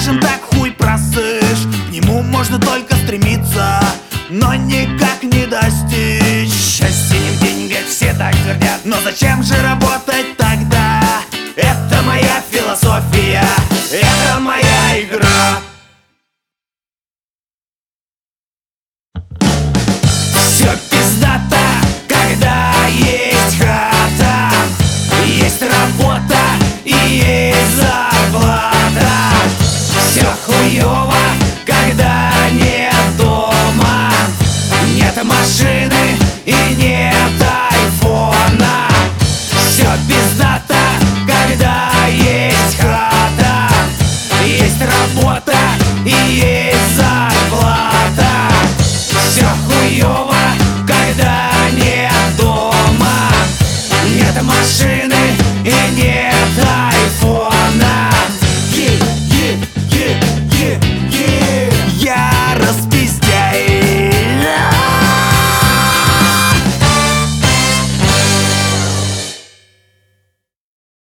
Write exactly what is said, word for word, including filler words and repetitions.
скажем так, хуй просышь. К нему можно только стремиться, но никак не достичь. Счастье не в деньгах, все так твердят, но зачем же работать тогда? Это моя философия, это моя игра. Все пиздато, когда есть хата, есть работа и есть зарплата. Все хуёво,